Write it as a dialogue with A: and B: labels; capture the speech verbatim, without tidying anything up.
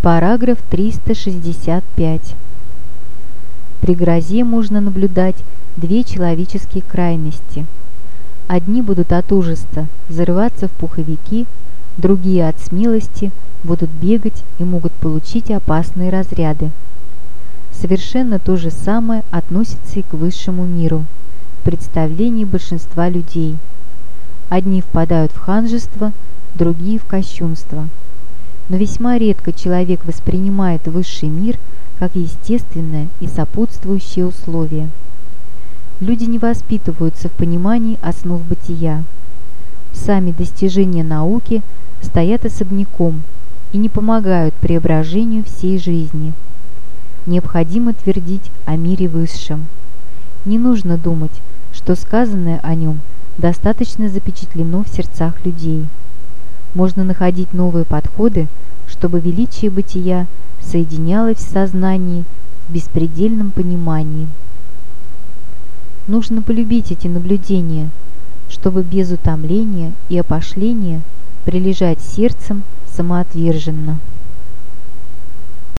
A: Параграф триста шестьдесят пять. При грозе можно наблюдать две человеческие крайности. Одни будут от ужаса зарываться в пуховики, другие от смелости будут бегать и могут получить опасные разряды. Совершенно то же самое относится и к высшему миру, в представлении большинства людей. Одни впадают в ханжество, другие в кощунство. Но весьма редко человек воспринимает высший мир как естественное и сопутствующее условие. Люди не воспитываются в понимании основ бытия. Сами достижения науки стоят особняком и не помогают преображению всей жизни. Необходимо твердить о мире высшем. Не нужно думать, что сказанное о нем достаточно запечатлено в сердцах людей. Можно находить новые подходы, чтобы величие бытия соединялось в сознании в беспредельном понимании. Нужно полюбить эти наблюдения, чтобы без утомления и опошления прилежать сердцем самоотверженно.